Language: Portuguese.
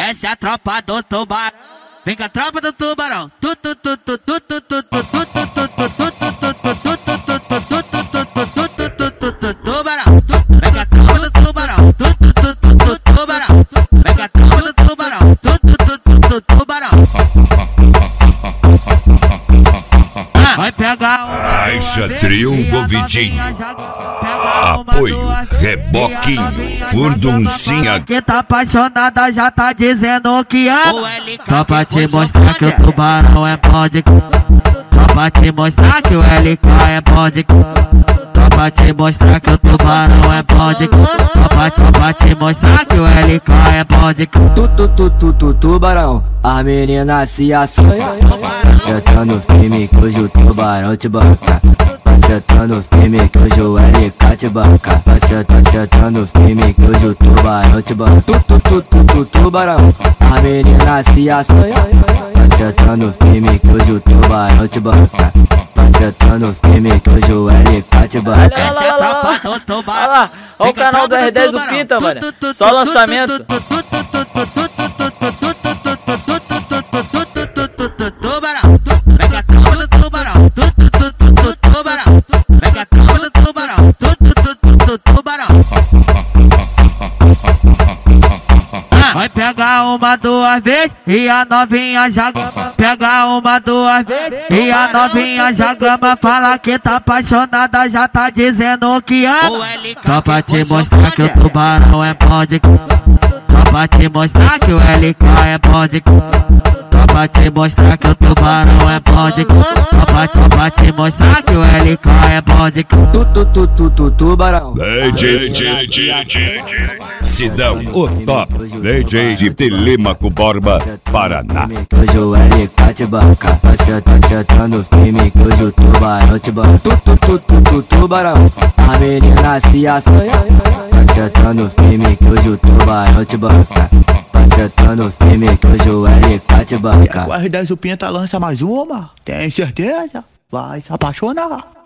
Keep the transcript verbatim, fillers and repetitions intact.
Essa é a tropa do tubarão. Vem com a tropa do tubarão. Tu tu tu tu tu tu tu tu tu tu tu tu tu tubarão. Vem com a tropa do tubarão. Tu tu tu tu tu tubarão. Vem com a tropa do tubarão. Tu tu tu tu tu tubarão. Vai pegar uma Caixa Triunfo Vitinho. Apoio Reboquinho, Furduncinha. Que tá apaixonada já tá dizendo que ama. Só pra te mostrar que o tubarão é bom de cama. Só pra te mostrar que o L K é bom de cama. Só pra te mostrar que o tubarão é bom de cama. Só pra, só pra te mostrar que o L K é bom de cama. Tu tu tu tu tu tubarão, as meninas se assanham. Sentando firme que hoje o tubarão te banca. Sentando firme que hoje o L K te banca. Sentando firme que hoje o tubarão te banca. Tu tu tu tu tu tubarão, as meninas se assanham. Sentando firme que hoje o tubarão te banca. Sentando firme que hoje o L K te banca. Olha lá, olha lá, olha lá, olha o canal do R dez do Pinta, mano. Só lançamento. Vai pegar uma duas vezes e a novinha já gama. Pega uma duas vezes e a novinha já gama. Fala que tá apaixonada, já tá dizendo que ama. Só pra te mostrar que o tubarão é bom de cama. Só pra te mostrar que o L K é bom de cama. Só pra te mostrar que o tubarão é bom de cama. Só pra, só pra te mostrar que o L K é bom de cama. Tu tu tu tu tu tubarão. D J Sidão, o top D J de Telêmaco Borba, Paraná. Hoje o L K te banca. Sentando firme que hoje o tubarão te banca. Tu tu tu tu tu tubarão, as meninas se assanham. Sentando firme que hoje o tubarão te banca. Sentando firme que hoje o L K te banca. O R dez do Pinta lança mais uma, tem certeza? Vai se apaixonar.